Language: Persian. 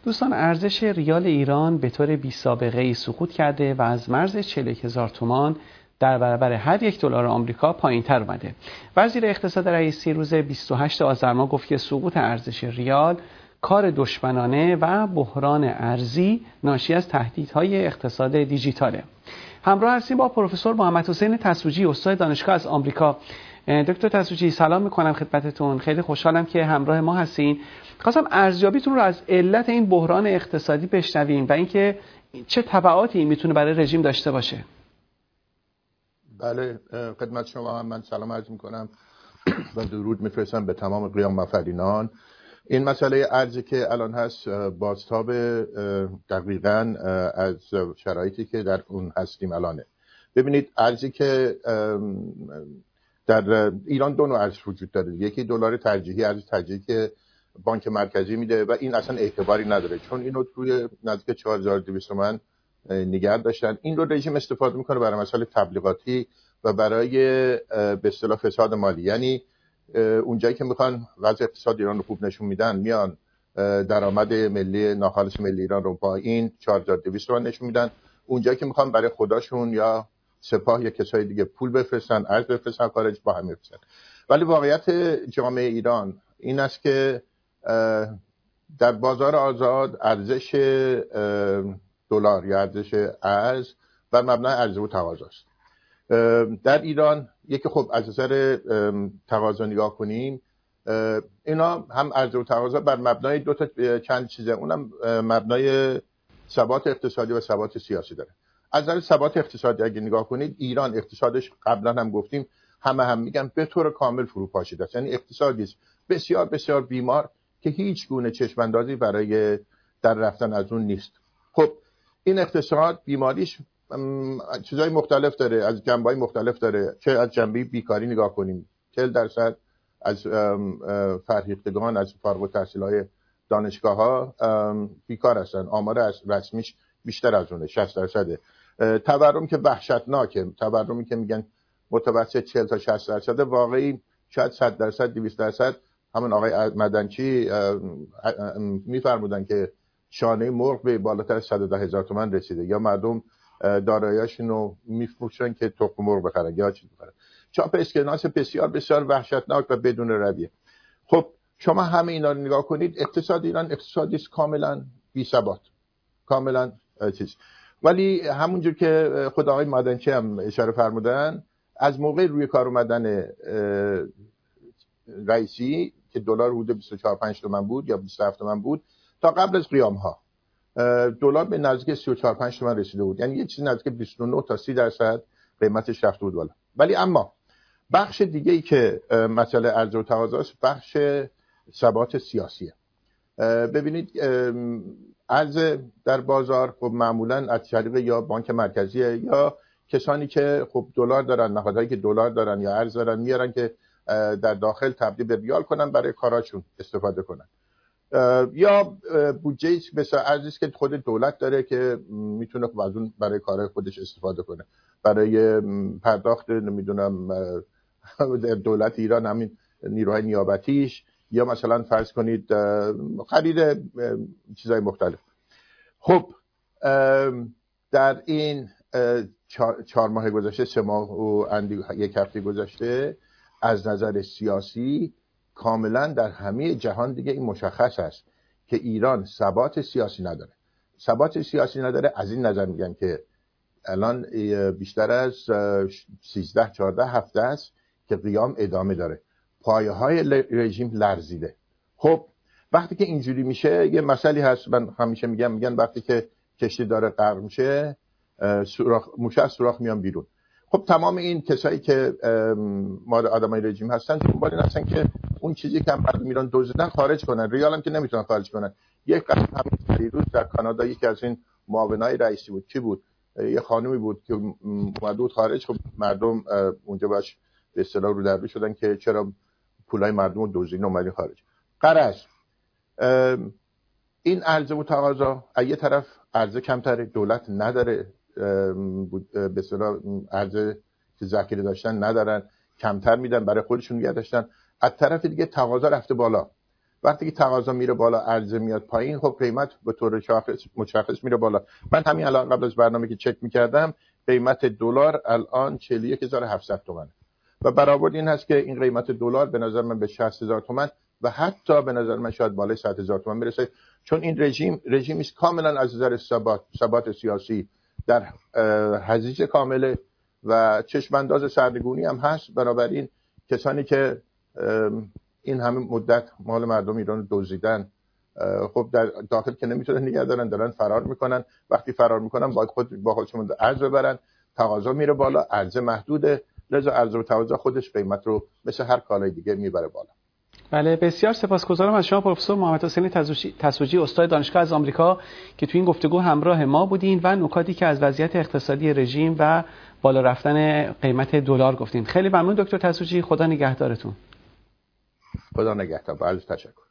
دوستان، ارزش ریال ایران به طور بی سابقه ای سقوط کرده و از مرز 41,000 تومان در برابر هر یک دلار آمریکا پایین‌تر اومده. وزیر اقتصاد رئیسی روز 28 آذر ماه گفت که سقوط ارزش ریال کار دشمنانه و بحران ارزی ناشی از تهدیدهای اقتصاد دیجیتاله. همراه هستیم با پروفسور محمد حسین تسوجی، استاد دانشگاه از آمریکا. دکتر تسوجی، سلام میکنم خدمتتون. خیلی خوشحالم که همراه ما هستین. خواستم ارزیابیتون رو از علت این بحران اقتصادی بشنویم و اینکه چه تبعاتی میتونه برای رژیم داشته باشه. بله، خدمت شما هم من سلام عرض میکنم و درود میفرستم به تمام قیام مفرینان. این مسئله ارزی که الان هست بازتاب دقیقاً از شرایطی که در اون هستیم الانه. ببینید، ارزی که در ایران دو نوع ارز وجود داره. یکی دلار ترجیحی، ارز ترجیحی که بانک مرکزی میده و این اصلا اعتباری نداره، چون اینو توی نزدیک 4200 تومان نگه داشتن. این رو رژیم استفاده میکنه برای مسائل تبلیغاتی و برای به اصطلاح فساد مالی. یعنی اونجایی که میخوان وضع اقتصاد ایران رو خوب نشون میدن، میان درآمد ملی ناخالص ملی ایران رو پایین 4200 تومان نشون میدن. اونجایی که میخوان برای خودشون یا سپاه یا کسای دیگه پول بفرستن، ارز بفرستن خارج، با هم بفرستن. ولی واقعیت جامعه ایران این است که در بازار آزاد ارزش دلار یا ارزش ارز بر مبنای عرضه و تقاضا است. در ایران یکی خب از نظر تقاضا نگاه کنیم، اینا هم عرضه و تقاضا بر مبنای دو تا چند چیزه، اونم مبنای ثبات اقتصادی و ثبات سیاسی داره. از نظر ثبات اقتصادی اگه نگاه کنید، ایران اقتصادش قبلا هم گفتیم هم میگن به طور کامل فروپاشیده است. یعنی اقتصادی است بسیار بسیار بیمار که هیچ گونه چشم اندازی برای در رفتن از اون نیست. خب این اقتصاد بیماریش چیزای مختلف داره، از جنبه‌های مختلف داره. چه از جنبه بیکاری نگاه کنیم، 40% از فرهیختگان از فارغ التحصیل‌های دانشگاه‌ها بیکار هستن. آمار رسمیش بیشتر از اونه، 60%. تورم که وحشتناکه، تورمی که میگن متوسط 40 تا 60%، واقعی شاید 100%، 200%. همون آقای مدنچی میفرمودن که شانه مرغ به بالاتر از 110,000 تومان رسیده، یا مردم دارایی‌هاشون رو میفروشن که تخم مرغ بخرن یا چیز بخرن. چاپ اسکناس بسیار بسیار وحشتناک و بدون رویه. خب شما همه اینا رو نگاه کنید، اقتصاد ایران اقتصادی است کاملا بی ثبات، کاملا چیز. ولی همونجور که خود آقای مدنچی هم اشاره فرمودن، از موقع روی کار اومدن رئیسی که دلار حدود 24-25 تومان بود یا 27 تومان بود، تا قبل از قیام ها دلار به نزدیک 34-35 تومان رسیده بود. یعنی یه چیز نزدیک 29 تا 30% قیمتش رفته بود بالا. ولی اما بخش دیگه ای که مسئله عرضه و تقاضا است، بخش ثبات سیاسیه. ببینید، عرضه در بازار خب معمولا از طریق یا بانک مرکزیه یا کسانی که خب دلار دارن، نهادهایی که دلار دارن یا ارز دارن، میارن که در داخل تبدیل به ریال کنن، برای کاراشون استفاده کنن. یا بودجه مثلا ارزی که خود دولت داره که میتونه خب از اون برای کارهای خودش استفاده کنه، برای پرداخت نمیدونم دولت ایران همین نیروهای نیابتیش، یا مثلا فرض کنید خرید چیزهای مختلف. خب در این 4 ماه گذشته، 3 ماه و یک هفته گذشته، از نظر سیاسی کاملا در همه جهان دیگه این مشخص است که ایران ثبات سیاسی نداره. ثبات سیاسی نداره از این نظر میگم که الان بیشتر از 13-14 هفته است که قیام ادامه داره، پایه های رژیم لرزیده. خب وقتی که اینجوری میشه، یه مسئله هست من همیشه میگن وقتی که کشتی داره غرق میشه، موشه از سوراخ میان بیرون. خب تمام این کسایی که ما آدمای رژیم هستن دنبال این هستن که اون چیزی که مردم ایران دزدیدن خارج کنن. ریال هم که نمیتونن خارج کنن. یک قسم همین دیروز در کانادا یکی از این معاونای رئیسی بود، کی بود؟ یه خانمی بود که اومد بود خارج. خب مردم اونجا باش به اصطلاح رو در رو شدن که چرا پولای مردم رو دزدیدین اومدین خارج. غرض این عرضه و تقاضا، از یه طرف عرضه کمتره، دولت نداره به اصطلاح عرضه که ذخیره داشتن ندارن، کمتر میدن برای خودشون نگه داشتن. از طرف دیگه تقاضا رفته بالا. وقتی که تقاضا میره بالا عرضه میاد پایین، خب قیمت به طور مشخص میره بالا. من همین الان قبل از برنامه که چک میکردم قیمت دلار الان 41700 تومانه و برآورد این هست که این قیمت دلار به نظر من به 60000 تومان و حتی به نظر من شاید بالای 100000 تومان برسه، چون این رژیمی است کاملا از نظر ثبات سیاسی در هزیج کامله و چشمانداز سرنگونی هم هست. بنابراین کسانی که این همه مدت مال مردم ایران رو دزدیدن، خب در داخل که نمیتونن نگه دارن، دارن فرار میکنن. وقتی فرار میکنن باید با خودشون ارز ببرن، تقاضا میره بالا، عرضه محدوده، لذا عرضه و تقاضا خودش قیمت رو مثل هر کالای دیگه میبره بالا. بله، بسیار سپاسگزارم از شما پروفسور محمد حسین تسوجی، استاد دانشگاه از آمریکا که تو این گفتگو همراه ما بودین و نکاتی که از وضعیت اقتصادی رژیم و بالا رفتن قیمت دلار گفتین. خیلی ممنون دکتر تسوجی، خدا نگهدارتون. خدا نگهدار. با عرض تشکر.